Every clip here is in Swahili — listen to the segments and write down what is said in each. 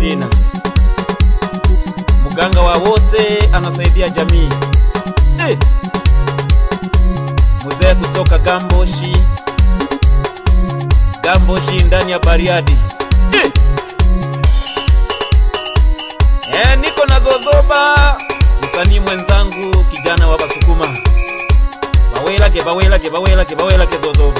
Perina. Mganga wa wote anasaidia jamii. Mzee kutoka Gamboshi. Gamboshi ndani ya Bariadi. Niko na Zozoba, msanii mwenzangu, kijana wa Basukuma. Bawelake Zozoba.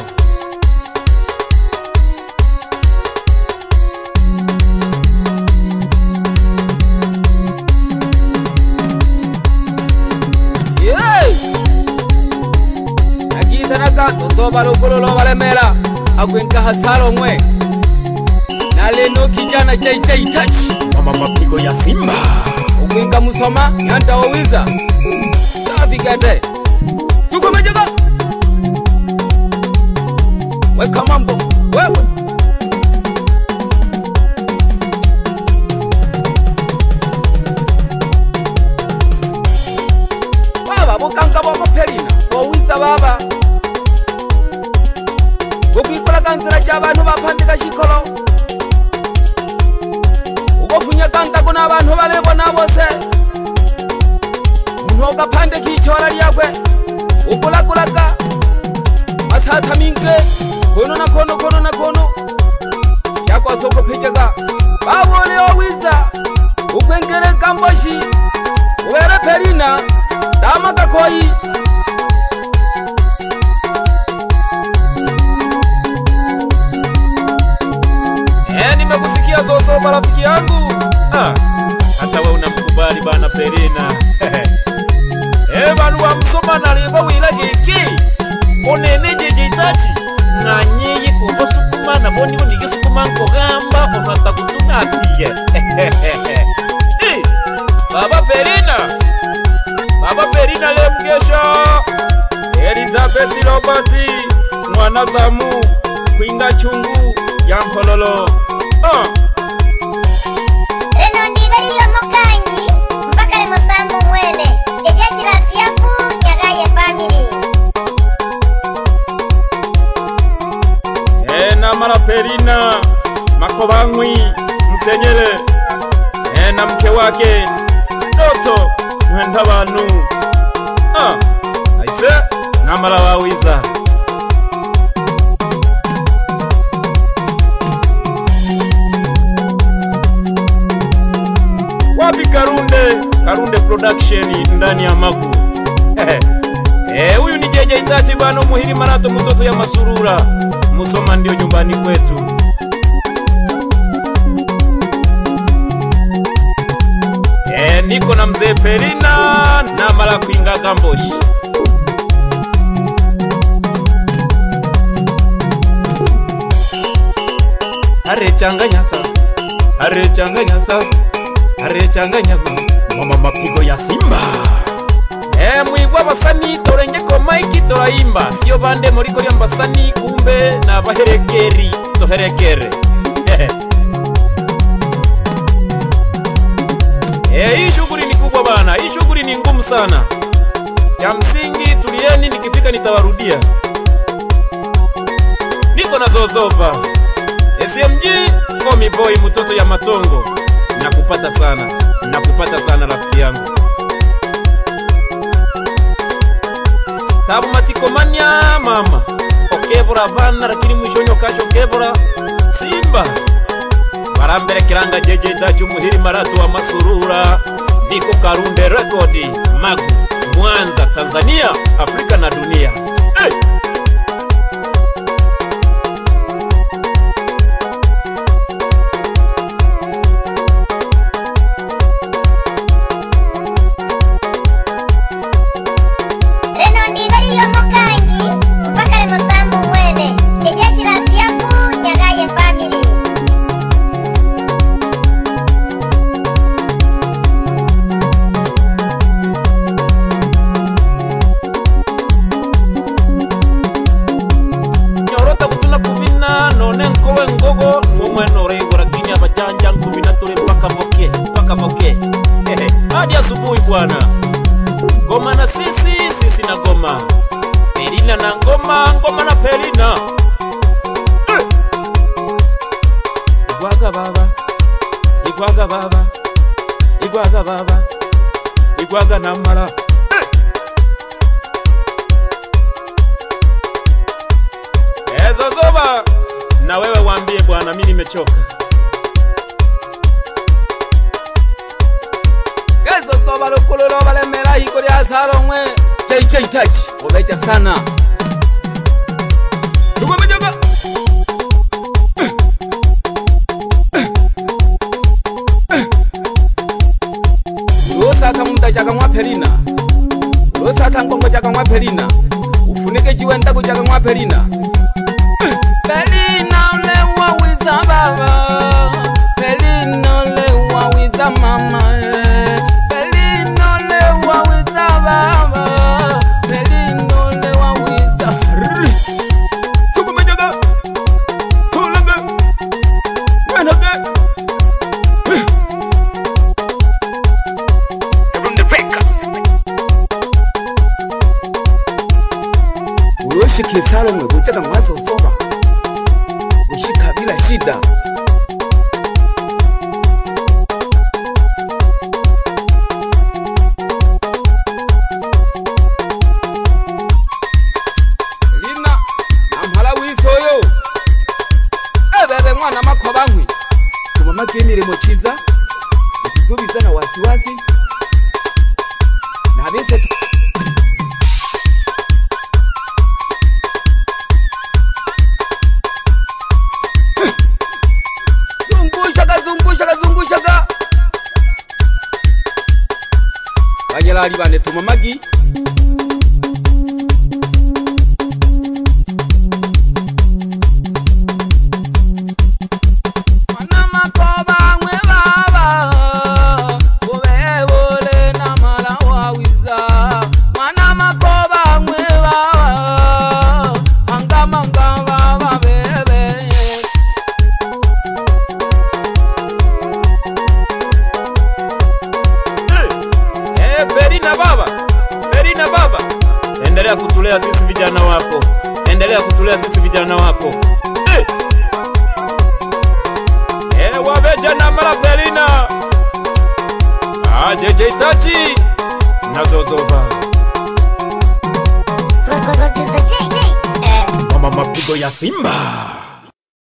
Agitanaka Zozoba Lugolo Balemela Agwenka Hasaro mwe Naleno kijana chai touch Mama mapigo ya Simba Ugwenka Musoma Nyanda Owiza Safi gade Suko mejega Weka mambo wewe Baba bukanga bwa Perina Owiza baba Ukikola kansera cy'abantu bapandika shikolo Ugofunya kanta kuna abantu balebona bose Unoga pande kichora lyakwe Ukulakulaka Masata minke Kono na kono Yakwa soko pijega Babole Owiza Ukwengere Gamboshi Uwere Perina Dama kakoi nimekusikia Zozoba rafiki yangu. Hata wewe unamkubali bana Perina. Banu wa Musoma na leba wila geki. Onene jeje tachi. Na nyiyi kubosukuma na boni undigisukuma nkogamba onata kutuna atiye. Baba Perina le mgesha. Elizabeth Robati mwana zamu kwinda chungu ya Mpololo. Reno ndibari yo mukanyi mpaka le musambu mwene jejeshi rafiafu nyagaye family. Na Perina Makobangwi Msenyele na mke wake Doto Mwentabanu. Aise na mara wawiza wapi Karunde production ndani ya Magu. Huyu ni jeje Itachi bano muhiri marato mtoto ya Masurura. Musoma ndio nyumbani kwetu. Niko na mzee Perina na mara kuinga Gamboshi. Are changanya mama mapigo ya Simba. Mwigwa basani torenge ko Mike toraimba sio bande moriko ya basani kumbe na baherekeri toherekere. Hii shughuli ni kubwa bana, hii shughuli ni ngumu sana. Ya msingi tulieni, nikifika nitawarudia. Niko na Zozoba SMG Komi Boy mtoto ya Matongo. Nakupata sana rafiki yangu. Tabu matikomania mama okebora bana lakini mwishonyo kasho kebora Simba barambere kiranga jeje Itachi muhiri maratu wa Masurura. Niko Karunde Record Magu Mwanza Tanzania Afrika na dunia. Hadi asubuhi bwana. Ngoma na sisi na ngoma. Perina na ngoma na Perina. Igwaga baba. igwaga baba igwaga namala. Zozoba, na wewe waambie bwana mimi nimechoka. Zozoba lukulolo balemera hiko lya salomwe. JJ Touch obeja sana. Tugomejoga. Losaka munda chaka mwa Pelina. Losaka ngongo chaka mwa Pelina. Ufunike chiwenda kuchaka mwa Pelina. Pelina lewa wiza baba, Pelina lewa wiza mama, Pelina lewa wiza baba, Pelina lewa wiza. Sukumejoga. Tulaga. Managa. From the breakers. Uyoshike salomwe kuchaka mwa Zozoba. Ushika bila shida. Lina namhala wisoyo. Ebebe mwana makoba nkwi. Tumamake imirimo kiza. Utuzubiza na wasiwasi. Nabese zungushaka bagera ali bane tumamagi mana makoba mwe baba ubebole na mala wawiza mana makoba mwe baba manga baba bebe. Pelina baba, endelea kutulea sisi vijana wako, endelea kutulea sisi vijana wako. Wabeja na mala Pelina, JJ Touch na Zozoba. Producer JJ. Mama mapigo ya Simba.